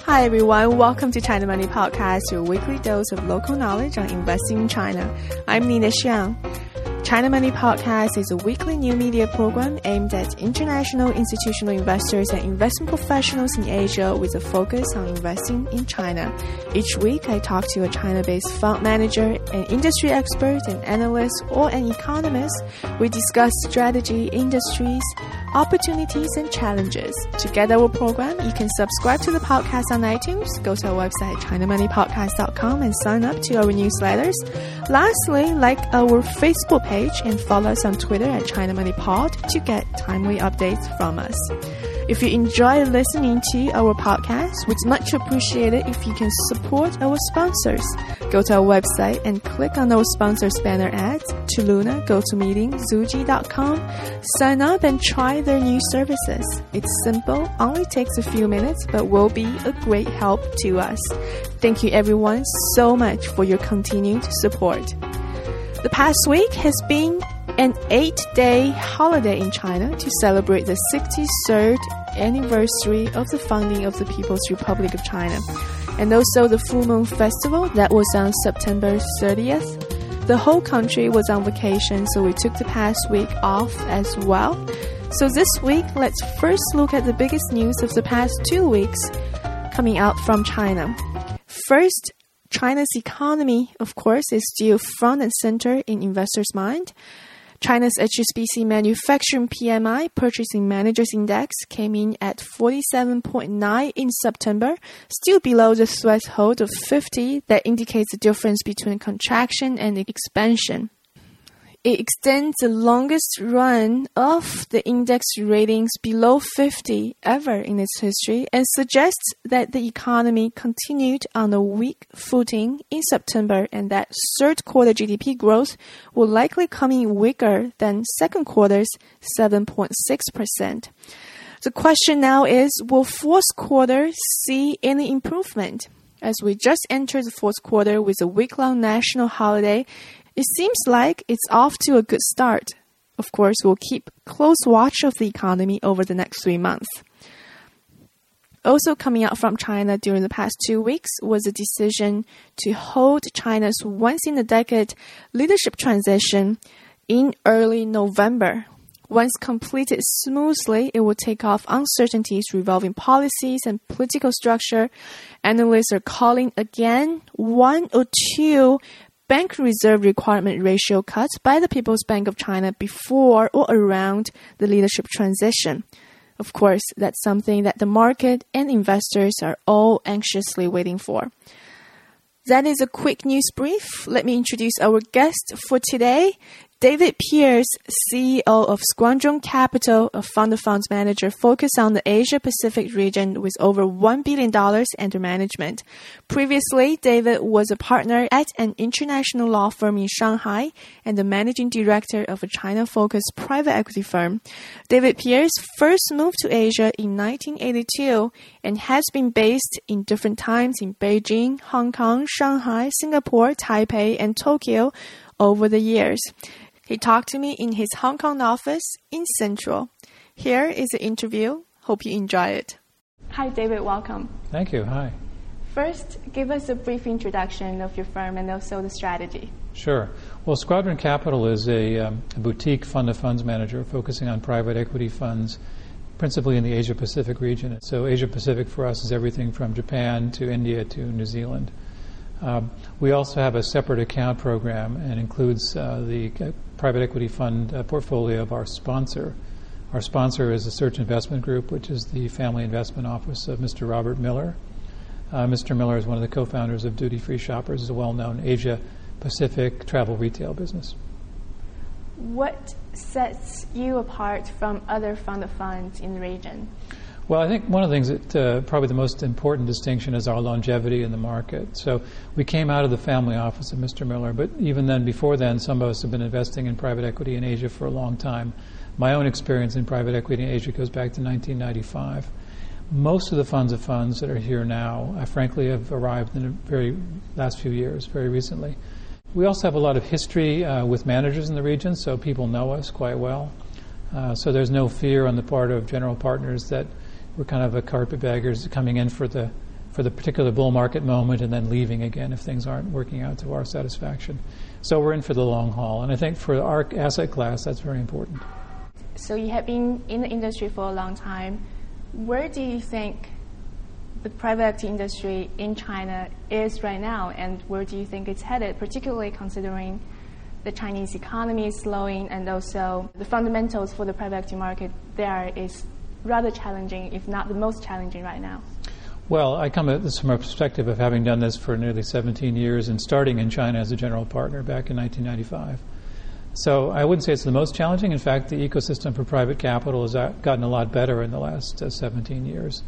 Hi everyone, welcome to China Money Podcast, your weekly dose of local knowledge on investing in China. I'm Nina Xiang. China Money Podcast is a weekly new media program aimed at international institutional investors and investment professionals in Asia with a focus on investing in China. Each week, I talk to a China-based fund manager, an industry expert, an analyst, or an economist. We discuss strategy, industries, opportunities, and challenges. To get our program, you can subscribe to the podcast on iTunes, go to our website, ChinaMoneyPodcast.com, and sign up to our newsletters. Lastly, like our Facebook page and follow us on Twitter at ChinaMoneyPod to get timely updates from us. If you enjoy listening to our podcast, we'd much appreciate it if you can support our sponsors. Go to our website and click on our sponsors banner ads, Tuluna, GoToMeeting, Zuji.com. Sign up and try their new services. It's simple, only takes a few minutes, but will be a great help to us. Thank you everyone so much for your continued support. The past week has been an 8-day holiday in China to celebrate the 63rd anniversary of the founding of the People's Republic of China, and also the Full Moon Festival that was on September 30th. The whole country was on vacation, so we took the past week off as well. So this week, let's first look at the biggest news of the past 2 weeks coming out from China. First, China's economy, of course, is still front and center in investors' mind. China's HSBC Manufacturing PMI, Purchasing Managers Index, came in at 47.9 in September, still below the threshold of 50 that indicates the difference between contraction and expansion. It extends the longest run of the index ratings below 50 ever in its history and suggests that the economy continued on a weak footing in September and that third quarter GDP growth will likely come in weaker than second quarter's 7.6%. The question now is, will fourth quarter see any improvement? As we just entered the fourth quarter with a week-long national holiday, it seems like it's off to a good start. Of course, we'll keep close watch of the economy over the next 3 months. Also coming out from China during the past 2 weeks was a decision to hold China's once-in-a-decade leadership transition in early November. Once completed smoothly, it will take off uncertainties revolving policies and political structure. Analysts are calling again 1 or 2 bank reserve requirement ratio cuts by the People's Bank of China before or around the leadership transition. Of course, that's something that the market and investors are all anxiously waiting for. That is a quick news brief. Let me introduce our guest for today. David Pierce, CEO of Guangzhong Capital, a fund of funds manager focused on the Asia-Pacific region with over $1 billion under management. Previously, David was a partner at an international law firm in Shanghai and the managing director of a China-focused private equity firm. David Pierce first moved to Asia in 1982 and has been based in different times in Beijing, Hong Kong, Shanghai, Singapore, Taipei, and Tokyo over the years. He talked to me in his Hong Kong office in Central. Here is the interview. Hope you enjoy it. Hi, David. Welcome. Thank you. Hi. First, give us a brief introduction of your firm and also the strategy. Sure. Well, Squadron Capital is a boutique fund of funds manager focusing on private equity funds, principally in the Asia-Pacific region. So Asia-Pacific for us is everything from Japan to India to New Zealand. We also have a separate account program and includes the private equity fund portfolio of our sponsor. Our sponsor is the Search Investment Group, which is the family investment office of Mr. Robert Miller. Mr. Miller is one of the co-founders of Duty Free Shoppers, is a well-known Asia-Pacific travel retail business. What sets you apart from other fund of funds in the region? Well, I think one of the things that probably the most important distinction is our longevity in the market. So we came out of the family office of Mr. Miller, but even then, before then, some of us have been investing in private equity in Asia for a long time. My own experience in private equity in Asia goes back to 1995. Most of the funds of funds that are here now, frankly, have arrived in the very last few years, very recently. We also have a lot of history with managers in the region, so people know us quite well. So there's no fear on the part of general partners that we're kind of a carpetbaggers coming in for for the particular bull market moment and then leaving again if things aren't working out to our satisfaction. So we're in for the long haul. And I think for our asset class, that's very important. So you have been in the industry for a long time. Where do you think the private equity industry in China is right now, and where do you think it's headed, particularly considering the Chinese economy is slowing and also the fundamentals for the private equity market there is rather challenging, if not the most challenging right now? Well, I come at this from a perspective of having done this for nearly 17 years and starting in China as a general partner back in 1995. So I wouldn't say it's the most challenging. In fact, the ecosystem for private capital has gotten a lot better in the last 17 years.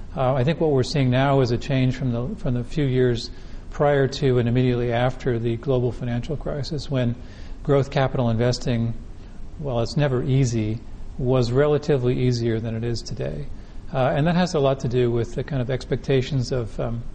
I think what we're seeing now is a change from the few years prior to and immediately after the global financial crisis, when growth capital investing, well, it's never easy, was relatively easier than it is today. And that has a lot to do with the kind of expectations of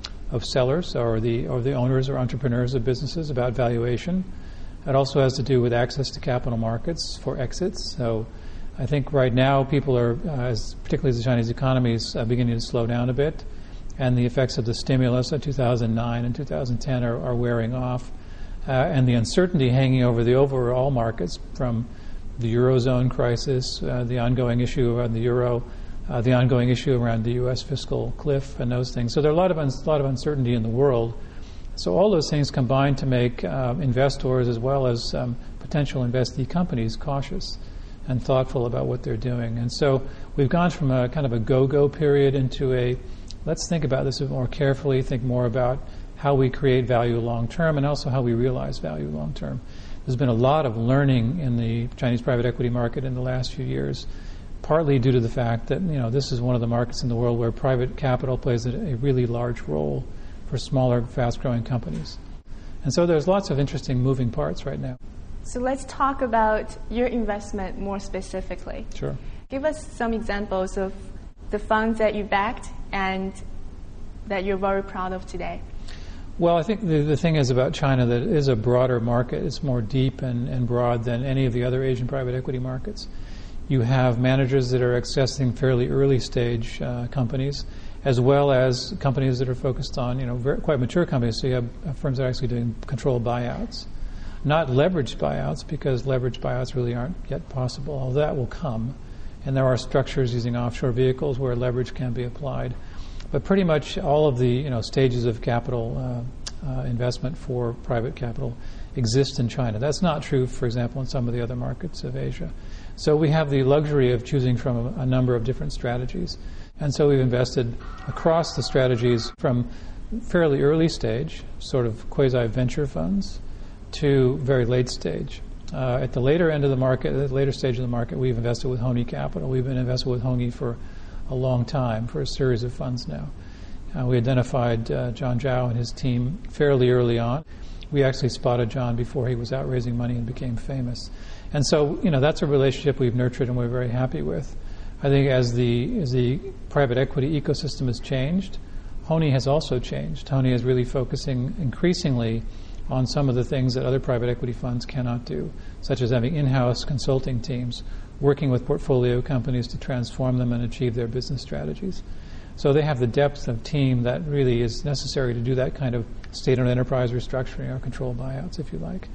sellers or the owners or entrepreneurs of businesses about valuation. It also has to do with access to capital markets for exits. So I think right now people are, particularly as the Chinese economy is beginning to slow down a bit, and the effects of the stimulus of 2009 and 2010 are wearing off, and the uncertainty hanging over the overall markets from the Eurozone crisis, the ongoing issue around the Euro, the ongoing issue around the U.S. fiscal cliff and those things. So there are a lot of uncertainty in the world. So all those things combine to make investors as well as potential investee companies cautious and thoughtful about what they're doing. And so we've gone from a kind of a go-go period into a let's think about this a bit more carefully, think more about how we create value long-term and also how we realize value long-term. There's been a lot of learning in the Chinese private equity market in the last few years, partly due to the fact that this is one of the markets in the world where private capital plays a really large role for smaller, fast-growing companies. And so there's lots of interesting moving parts right now. So let's talk about your investment more specifically. Sure. Give us some examples of the funds that you backed and that you're very proud of today. Well, I think the thing is about China that it is a broader market. It's more deep and broad than any of the other Asian private equity markets. You have managers that are accessing fairly early stage companies, as well as companies that are focused on quite mature companies. So you have firms that are actually doing controlled buyouts, not leveraged buyouts, because leveraged buyouts really aren't yet possible. Although that will come, and there are structures using offshore vehicles where leverage can be applied. But pretty much all of the stages of capital investment for private capital exist in China. That's not true, for example, in some of the other markets of Asia. So we have the luxury of choosing from a number of different strategies. And so we've invested across the strategies from fairly early stage, sort of quasi-venture funds, to very late stage. At the later end of the market, at the later stage of the market, we've invested with Hony Capital. We've been invested with Hony for a long time, for a series of funds now. We identified John Zhao and his team fairly early on. We actually spotted John before he was out raising money and became famous. And so, that's a relationship we've nurtured and we're very happy with. I think as the private equity ecosystem has changed, Hony has also changed. Hony is really focusing increasingly on some of the things that other private equity funds cannot do, such as having in-house consulting teams, working with portfolio companies to transform them and achieve their business strategies. So they have the depth of team that really is necessary to do that kind of state-owned enterprise restructuring or controlled buyouts, if you like.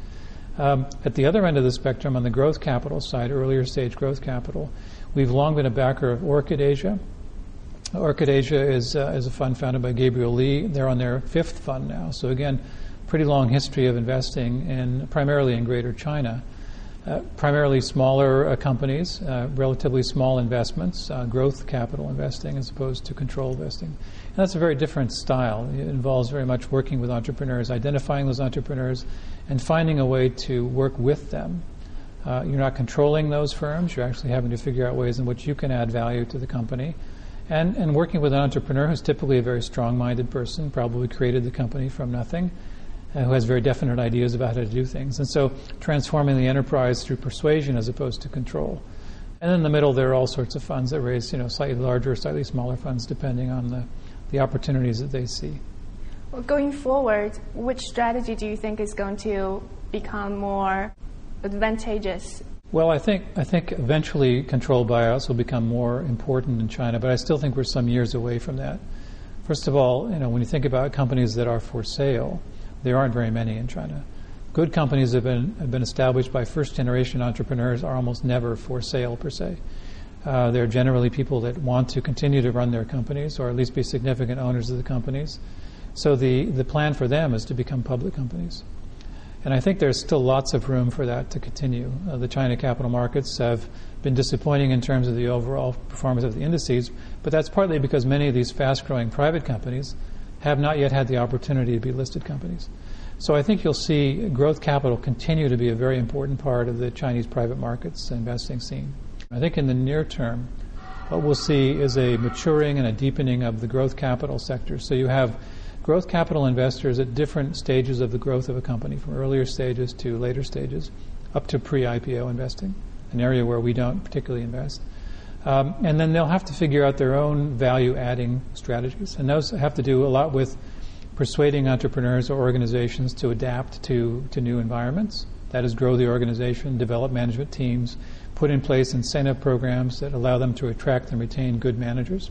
At the other end of the spectrum, on the growth capital side, earlier stage growth capital, we've long been a backer of Orchid Asia. Orchid Asia is a fund founded by Gabriel Lee. They're on their 5th fund now. So again, pretty long history of investing primarily in Greater China. Primarily smaller companies, relatively small investments, growth capital investing as opposed to control investing. And that's a very different style. It involves very much working with entrepreneurs, identifying those entrepreneurs, and finding a way to work with them. You're not controlling those firms. You're actually having to figure out ways in which you can add value to the company. And working with an entrepreneur who's typically a very strong-minded person, probably created the company from nothing, who has very definite ideas about how to do things. And so transforming the enterprise through persuasion as opposed to control. And in the middle, there are all sorts of funds that raise slightly larger, slightly smaller funds depending on the opportunities that they see. Well, going forward, which strategy do you think is going to become more advantageous? Well, I think eventually controlled buyouts will become more important in China, but I still think we're some years away from that. First of all, when you think about companies that are for sale, there aren't very many in China. Good companies have been established by first-generation entrepreneurs are almost never for sale per se. They're generally people that want to continue to run their companies or at least be significant owners of the companies. So the plan for them is to become public companies. And I think there's still lots of room for that to continue. The China capital markets have been disappointing in terms of the overall performance of the indices, but that's partly because many of these fast-growing private companies have not yet had the opportunity to be listed companies. So I think you'll see growth capital continue to be a very important part of the Chinese private markets investing scene. I think in the near term, what we'll see is a maturing and a deepening of the growth capital sector. So you have growth capital investors at different stages of the growth of a company, from earlier stages to later stages, up to pre-IPO investing, an area where we don't particularly invest. And then they'll have to figure out their own value-adding strategies. And those have to do a lot with persuading entrepreneurs or organizations to adapt to new environments. That is, grow the organization, develop management teams, put in place incentive programs that allow them to attract and retain good managers.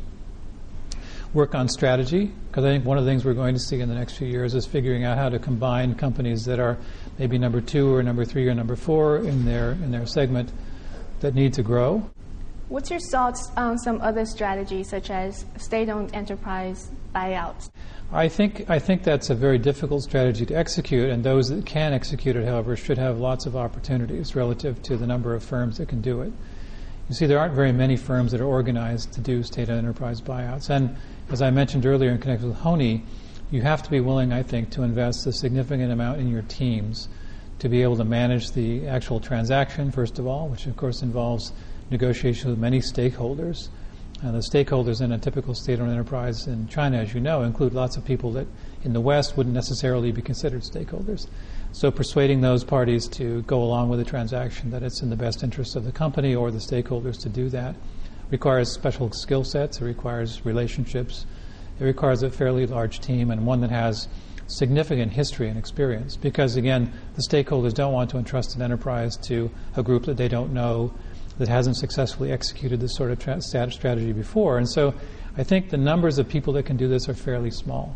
Work on strategy, because I think one of the things we're going to see in the next few years is figuring out how to combine companies that are maybe number 2 or number 3 or number 4 in their segment that need to grow. What's your thoughts on some other strategies, such as state-owned enterprise buyouts? I think that's a very difficult strategy to execute, and those that can execute it, however, should have lots of opportunities relative to the number of firms that can do it. You see, there aren't very many firms that are organized to do state-owned enterprise buyouts. And as I mentioned earlier in connection with Hony, you have to be willing, I think, to invest a significant amount in your teams to be able to manage the actual transaction, first of all, which of course involves negotiation with many stakeholders. The stakeholders in a typical state-owned enterprise in China, as you know, include lots of people that in the West wouldn't necessarily be considered stakeholders. So persuading those parties to go along with the transaction, that it's in the best interest of the company or the stakeholders to do that, requires special skill sets, it requires relationships, it requires a fairly large team and one that has significant history and experience. Because again, the stakeholders don't want to entrust an enterprise to a group that they don't know, that hasn't successfully executed this sort of strategy before. And so I think the numbers of people that can do this are fairly small.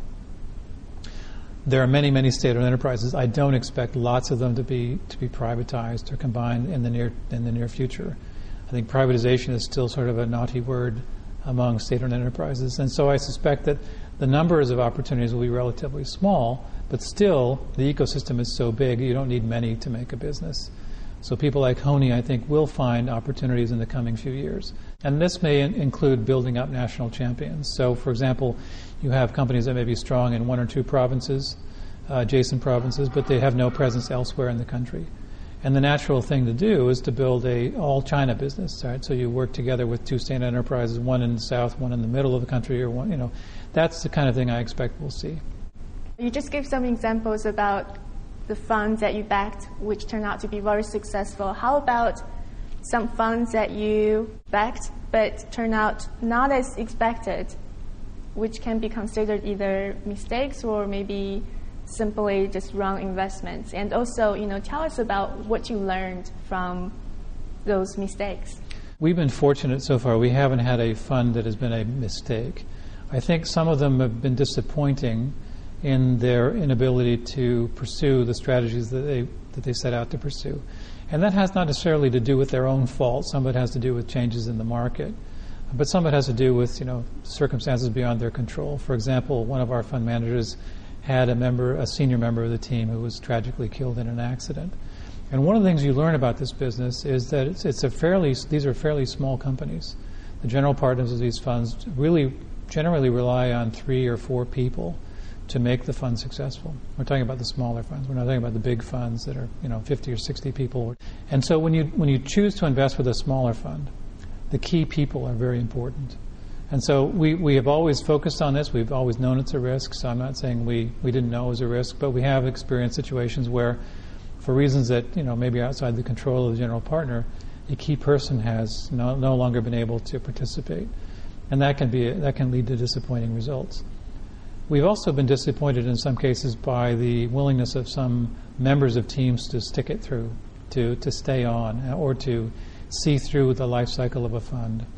There are many, many state-owned enterprises. I don't expect lots of them to be privatized or combined in the near future. I think privatization is still sort of a naughty word among state-owned enterprises. And so I suspect that the numbers of opportunities will be relatively small, but still the ecosystem is so big you don't need many to make a business. So people like Hony, I think, will find opportunities in the coming few years. And this may include building up national champions. So, for example, you have companies that may be strong in 1 or 2 provinces, adjacent provinces, but they have no presence elsewhere in the country. And the natural thing to do is to build a all-China business, right? So you work together with 2 state enterprises, one in the south, one in the middle of the country, or one, that's the kind of thing I expect we'll see. You just gave some examples about the funds that you backed, which turned out to be very successful. How about some funds that you backed but turned out not as expected, which can be considered either mistakes or maybe simply just wrong investments? And also, tell us about what you learned from those mistakes. We've been fortunate so far. We haven't had a fund that has been a mistake. I think some of them have been disappointing in their inability to pursue the strategies that they set out to pursue. And that has not necessarily to do with their own fault. Some of it has to do with changes in the market. But some of it has to do with, circumstances beyond their control. For example, one of our fund managers had a senior member of the team who was tragically killed in an accident. And one of the things you learn about this business is that these are fairly small companies. The general partners of these funds really generally rely on 3 or 4 people to make the fund successful. We're talking about the smaller funds. We're not talking about the big funds that are 50 or 60 people. And so when you choose to invest with a smaller fund, the key people are very important. And so we have always focused on this. We've always known it's a risk. So I'm not saying we didn't know it was a risk, but we have experienced situations where, for reasons that maybe outside the control of the general partner, a key person has no longer been able to participate, and that can lead to disappointing results. We've also been disappointed in some cases by the willingness of some members of teams to stick it through, to stay on, or to see through the life cycle of a fund.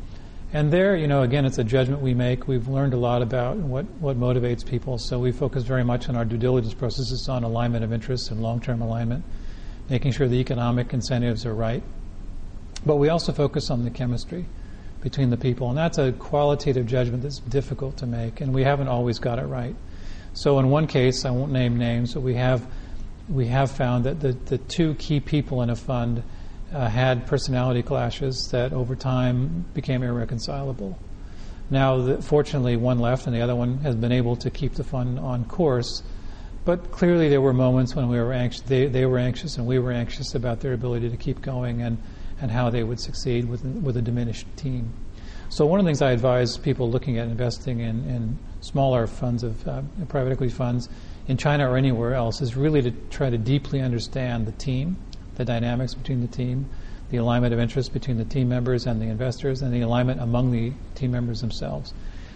And there, again, it's a judgment we make. We've learned a lot about what motivates people, so we focus very much on our due diligence processes on alignment of interests and long-term alignment, making sure the economic incentives are right. But we also focus on the chemistry between the people, and that's a qualitative judgment that's difficult to make, and we haven't always got it right. So in one case, I won't name names, but we have found that the two key people in a fund had personality clashes that over time became irreconcilable. Now, fortunately, one left and the other one has been able to keep the fund on course, but clearly there were moments when we were anxious, they were anxious and we were anxious about their ability to keep going and how they would succeed with a diminished team. So one of the things I advise people looking at investing in smaller funds of private equity funds in China or anywhere else is really to try to deeply understand the team, the dynamics between the team, the alignment of interest between the team members and the investors, and the alignment among the team members themselves.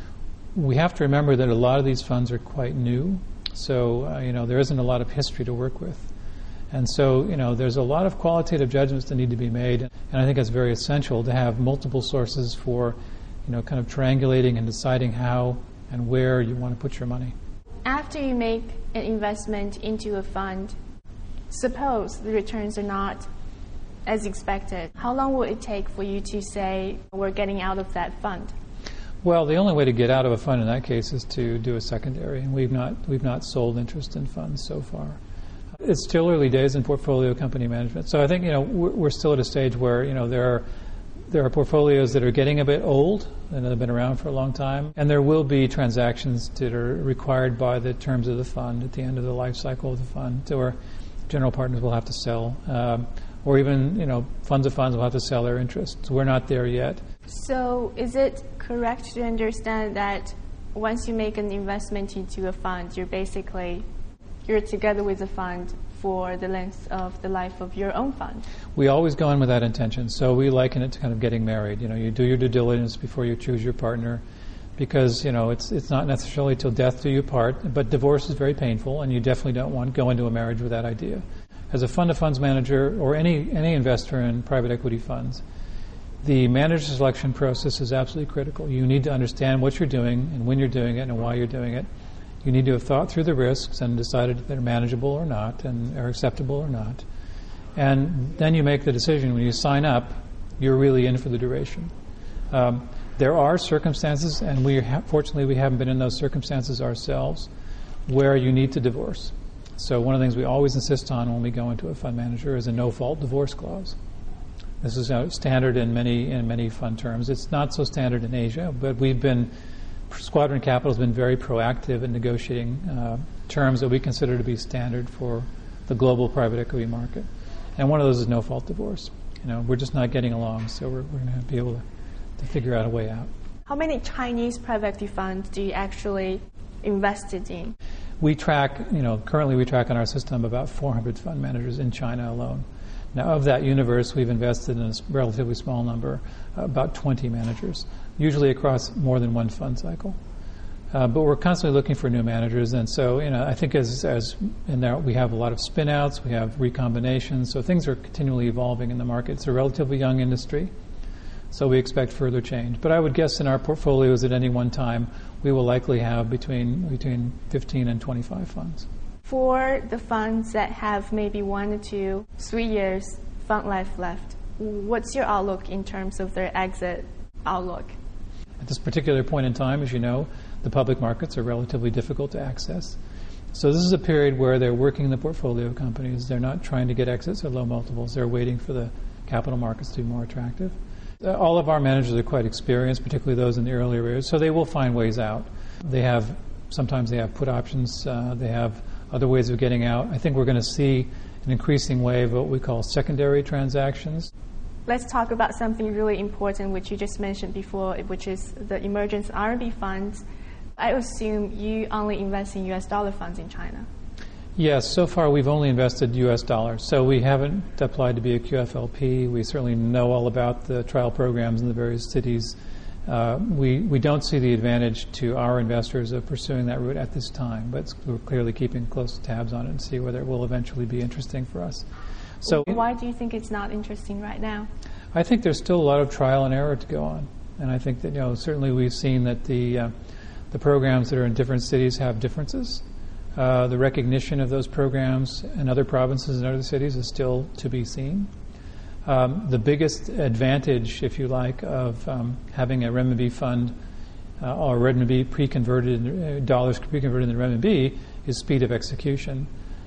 We have to remember that a lot of these funds are quite new, so there isn't a lot of history to work with. And so, there's a lot of qualitative judgments that need to be made, and I think it's very essential to have multiple sources for, kind of triangulating and deciding how and where you want to put your money. After you make an investment into a fund, suppose the returns are not as expected, how long will it take for you to say we're getting out of that fund? Well, the only way to get out of a fund in that case is to do a secondary, and we've not sold interest in funds so far. It's still early days in portfolio company management, so I think we're still at a stage where there are portfolios that are getting a bit old and have been around for a long time, and there will be transactions that are required by the terms of the fund at the end of the life cycle of the fund, or general partners will have to sell, or even funds of funds will have to sell their interests. We're not there yet. So is it correct to understand that once you make an investment into a fund, you're together with the fund for the length of the life of your own fund? We always go in with that intention. So we liken it to kind of getting married. You do your due diligence before you choose your partner, because it's not necessarily till death do you part, but divorce is very painful, and you definitely don't want to go into a marriage with that idea. As a fund of funds manager or any investor in private equity funds, the manager selection process is absolutely critical. You need to understand what you're doing and when you're doing it and why you're doing it. You need to have thought through the risks and decided if they're manageable or not and are acceptable or not. And then you make the decision. When you sign up, you're really in for the duration. There are circumstances, and fortunately we haven't been in those circumstances ourselves, where you need to divorce. So one of the things we always insist on when we go into a fund manager is a no-fault divorce clause. This is standard in many fund terms. It's not so standard in Asia, but Squadron Capital has been very proactive in negotiating terms that we consider to be standard for the global private equity market. And one of those is no-fault divorce. We're just not getting along, so we're going to be able to figure out a way out. How many Chinese private equity funds do you actually invested in? We track, currently we track in our system about 400 fund managers in China alone. Now, of that universe, we've invested in a relatively small number, about 20 managers, usually across more than one fund cycle. But we're constantly looking for new managers, and so I think as in there we have a lot of spin-outs, we have recombinations, so things are continually evolving in the market. It's a relatively young industry, so we expect further change. But I would guess in our portfolios at any one time, we will likely have between 15 and 25 funds. For the funds that have maybe 1 to 3 years fund life left, what's your outlook in terms of their exit outlook? At this particular point in time, as you know, the public markets are relatively difficult to access. So this is a period where they're working the portfolio companies. They're not trying to get exits at low multiples. They're waiting for the capital markets to be more attractive. All of our managers are quite experienced, particularly those in the earlier years, so they will find ways out. Sometimes they have put options. They have other ways of getting out. I think we're going to see an increasing wave of what we call secondary transactions. Let's talk about something really important, which you just mentioned before, which is the emergence RMB funds. I assume you only invest in US dollar funds in China. Yes, so far we've only invested US dollars. So we haven't applied to be a QFLP. We certainly know all about the trial programs in the various cities. We don't see the advantage to our investors of pursuing that route at this time, but we're clearly keeping close tabs on it and see whether it will eventually be interesting for us. So, why do you think it's not interesting right now? I think there's still a lot of trial and error to go on. And I think that certainly we've seen that the programs that are in different cities have differences. The recognition of those programs in other provinces and other cities is still to be seen. The biggest advantage, if you like, of having a renminbi fund or renminbi pre-converted dollars pre-converted into renminbi is speed of execution.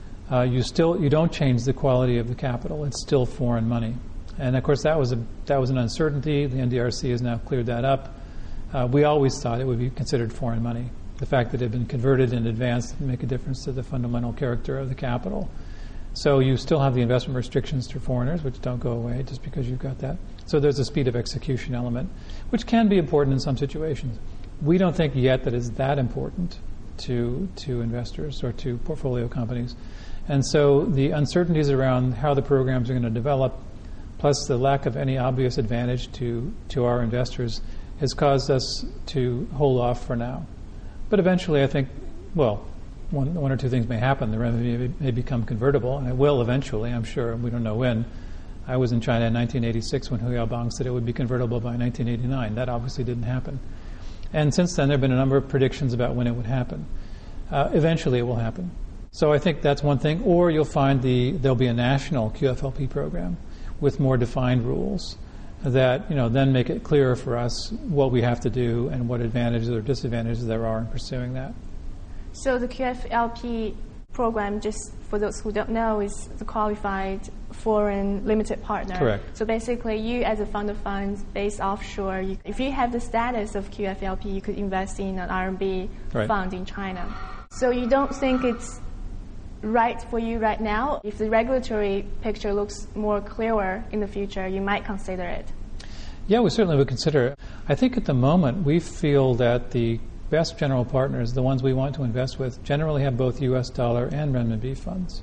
You don't change the quality of the capital; it's still foreign money, and of course that was an uncertainty. The NDRC has now cleared that up. We always thought it would be considered foreign money. The fact that it had been converted in advance didn't make a difference to the fundamental character of the capital. So you still have the investment restrictions to foreigners, which don't go away just because you've got that. So there's a speed of execution element, which can be important in some situations. We don't think yet that it's that important to investors or to portfolio companies. And so the uncertainties around how the programs are going to develop, plus the lack of any obvious advantage to our investors, has caused us to hold off for now. But eventually, I think, well, one or two things may happen. The renminbi may become convertible, and it will eventually, I'm sure. We don't know when. I was in China in 1986 when Hu Yaobang said it would be convertible by 1989. That obviously didn't happen. And since then, there have been a number of predictions about when it would happen. Eventually, it will happen. So I think that's one thing. Or you'll find there'll be a national QFLP program with more defined rules that then make it clearer for us what we have to do and what advantages or disadvantages there are in pursuing that. So the QFLP program, just for those who don't know, is the qualified foreign limited partner. Correct. So basically, you as a fund of funds based offshore, if you have the status of QFLP, you could invest in an RMB fund in China. So you don't think it's right for you right now? If the regulatory picture looks more clearer in the future, you might consider it. Yeah, we certainly would consider it. I think at the moment we feel that the best general partners, the ones we want to invest with, generally have both U.S. dollar and renminbi funds.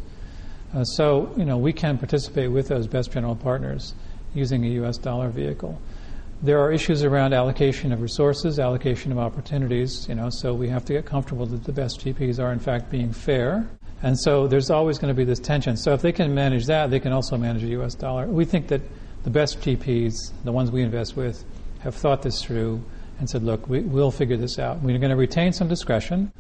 So we can participate with those best general partners using a U.S. dollar vehicle. There are issues around allocation of resources, allocation of opportunities, so we have to get comfortable that the best GPs are in fact being fair. And so there's always going to be this tension. So if they can manage that, they can also manage a U.S. dollar. We think that the best GPs, the ones we invest with, have thought this through and said, look, we'll figure this out. We're going to retain some discretion,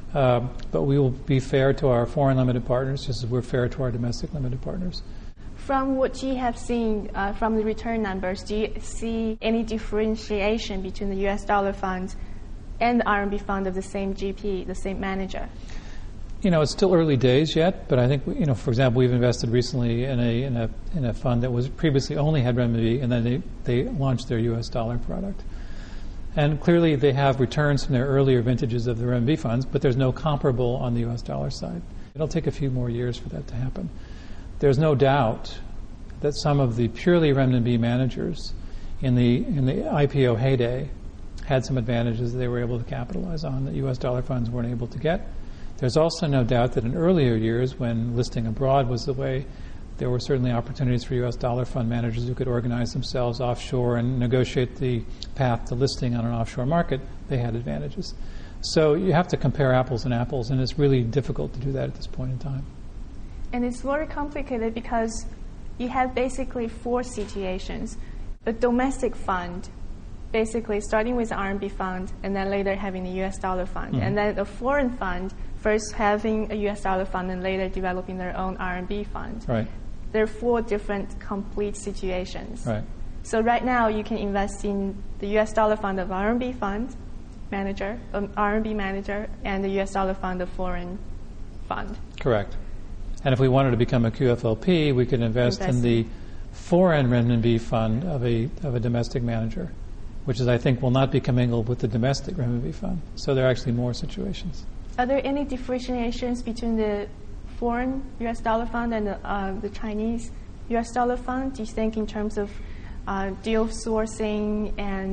but we will be fair to our foreign limited partners just as we're fair to our domestic limited partners. From what you have seen from the return numbers, do you see any differentiation between the U.S. dollar fund and the RMB fund of the same GP, the same manager? It's still early days yet, but I think, for example, we've invested recently in a fund that was previously only had renminbi, and then they launched their U.S. dollar product. And clearly they have returns from their earlier vintages of the renminbi funds, but there's no comparable on the U.S. dollar side. It'll take a few more years for that to happen. There's no doubt that some of the purely renminbi managers in the IPO heyday had some advantages that they were able to capitalize on that U.S. dollar funds weren't able to get. There's also no doubt that in earlier years, when listing abroad was the way, there were certainly opportunities for U.S. dollar fund managers who could organize themselves offshore and negotiate the path to listing on an offshore market. They had advantages. So you have to compare apples and apples, and it's really difficult to do that at this point in time. And it's very complicated because you have basically four situations. A domestic fund, basically starting with the RMB fund and then later having the U.S. dollar fund. Mm-hmm. And then a foreign fund, first having a U.S. dollar fund and later developing their own RMB fund. Right. There are four different complete situations. Right. So right now you can invest in the U.S. dollar fund of RMB fund manager, RMB manager, and the U.S. dollar fund of foreign fund. Correct. And if we wanted to become a QFLP, we could invest in the foreign renminbi fund of a domestic manager, which is, I think, will not be commingled with the domestic renminbi fund. So there are actually more situations. Are there any differentiations between the foreign U.S. dollar fund and the Chinese U.S. dollar fund, do you think, in terms of deal sourcing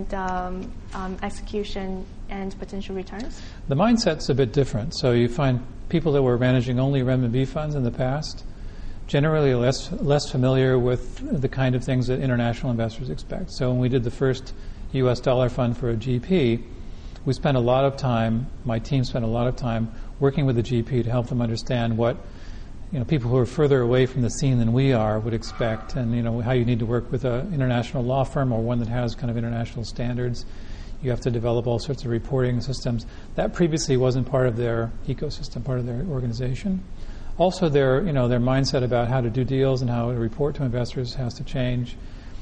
and execution and potential returns? The mindset's a bit different. So you find people that were managing only renminbi funds in the past generally less familiar with the kind of things that international investors expect. So when we did the first U.S. dollar fund for a GP, we spent a lot of time, my team spent a lot of time working with the GP to help them understand what people who are further away from the scene than we are would expect, and how you need to work with an international law firm or one that has kind of international standards. You have to develop all sorts of reporting systems. That previously wasn't part of their ecosystem, part of their organization. Also, their mindset about how to do deals and how to report to investors has to change.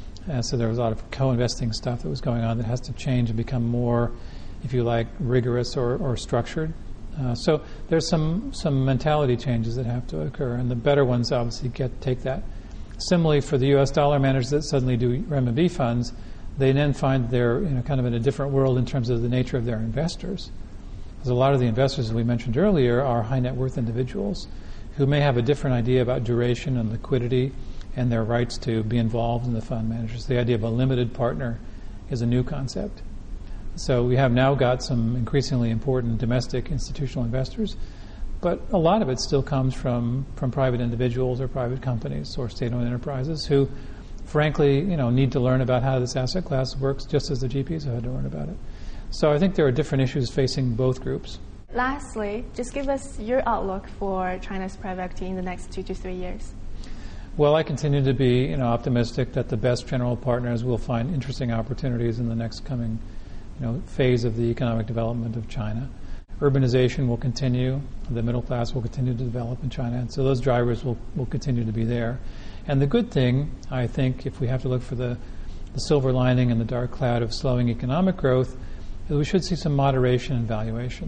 So there was a lot of co-investing stuff that was going on that has to change and become more, if you like, rigorous or structured. So there's some mentality changes that have to occur, and the better ones obviously take that. Similarly, for the U.S. dollar managers that suddenly do renminbi funds, they then find they're kind of in a different world in terms of the nature of their investors. Because a lot of the investors, as we mentioned earlier, are high net worth individuals who may have a different idea about duration and liquidity and their rights to be involved in the fund managers. The idea of a limited partner is a new concept. So we have now got some increasingly important domestic institutional investors, but a lot of it still comes from private individuals or private companies or state-owned enterprises who, frankly, need to learn about how this asset class works just as the GPs have had to learn about it. So I think there are different issues facing both groups. Lastly, just give us your outlook for China's private equity in the next 2 to 3 years. Well, I continue to be optimistic that the best general partners will find interesting opportunities in the next coming phase of the economic development of China. Urbanization will continue. The middle class will continue to develop in China. And so those drivers will continue to be there. And the good thing, I think, if we have to look for the silver lining in the dark cloud of slowing economic growth, is we should see some moderation in valuation.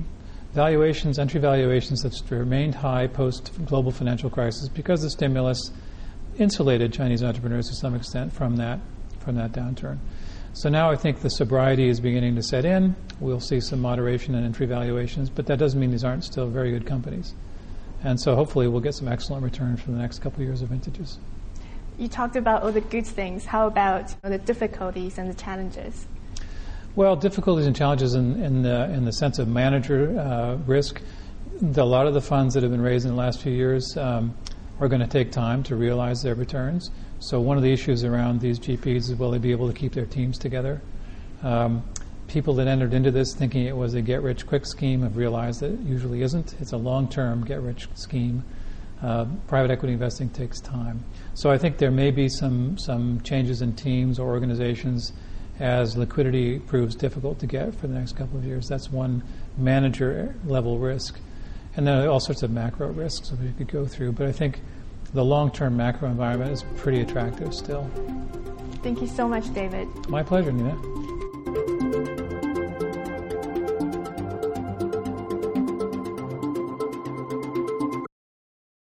Entry valuations have remained high post-global financial crisis because the stimulus insulated Chinese entrepreneurs to some extent from that downturn. So now I think the sobriety is beginning to set in. We'll see some moderation in entry valuations, but that doesn't mean these aren't still very good companies. And so hopefully we'll get some excellent returns from the next couple of years of vintages. You talked about all the good things. How about the difficulties and the challenges? Well, difficulties and challenges in the sense of manager risk. A lot of the funds that have been raised in the last few years are going to take time to realize their returns. So one of the issues around these GPs is will they be able to keep their teams together? People that entered into this thinking it was a get-rich-quick scheme have realized that it usually isn't. It's a long-term get-rich scheme. Private equity investing takes time. So I think there may be some changes in teams or organizations as liquidity proves difficult to get for the next couple of years. That's one manager-level risk. And then all sorts of macro risks that we could go through. But I think the long-term macro environment is pretty attractive still. Thank you so much, David. My pleasure, Nina.